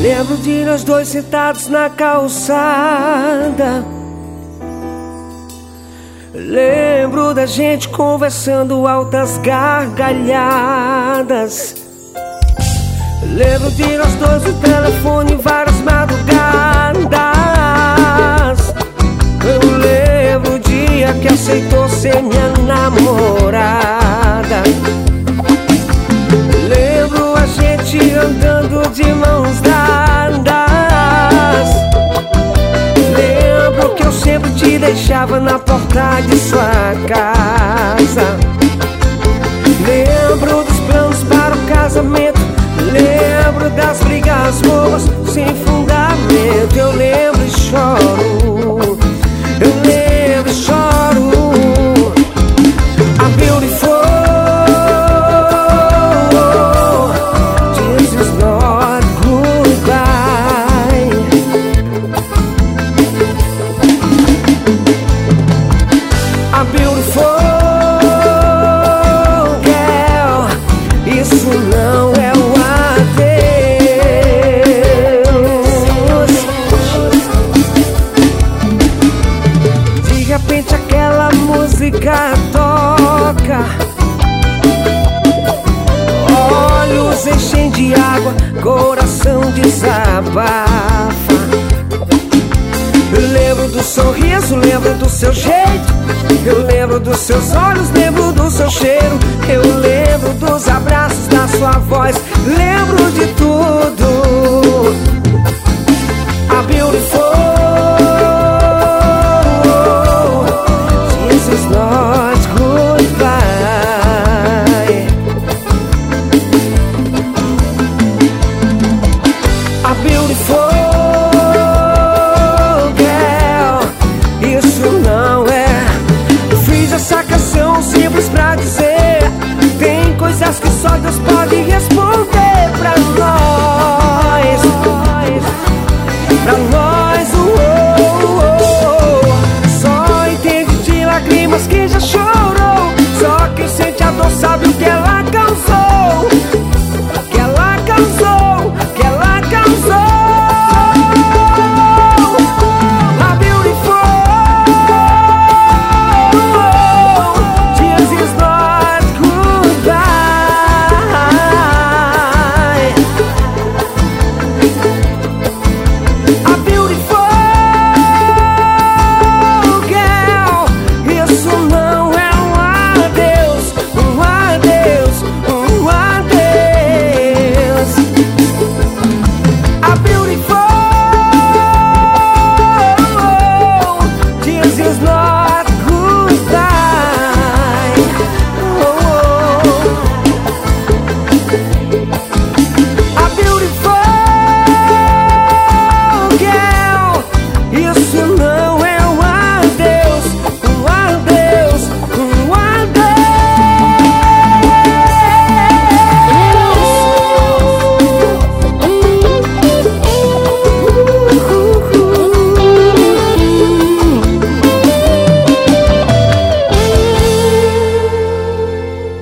Lembro de nós dois sentados na calçada. Lembro da gente conversando altas gargalhadas. Lembro de nós dois no telefone várias madrugadas. Eu lembro o dia que aceitou ser minha namorada. Lembro a gente andando de mãos dadas. Lembro que eu sempre te deixava na porta de sua casa. Lembro dos planos para o casamento. Lembro das brigas boas sem fundamento. Eu lembro e choro. Eu lembro e choro. I'm beautiful. This is not goodbye. I'm beautiful, girl. Isso não é o adeus. De repente aquela música toca. Olhos enchem de água, coração desabafa. Eu lembro do sorriso, lembro do seu jeito. Eu lembro dos seus olhos, lembro do seu cheiro. Eu lembro dos abraços, da sua voz. Lembro de tudo.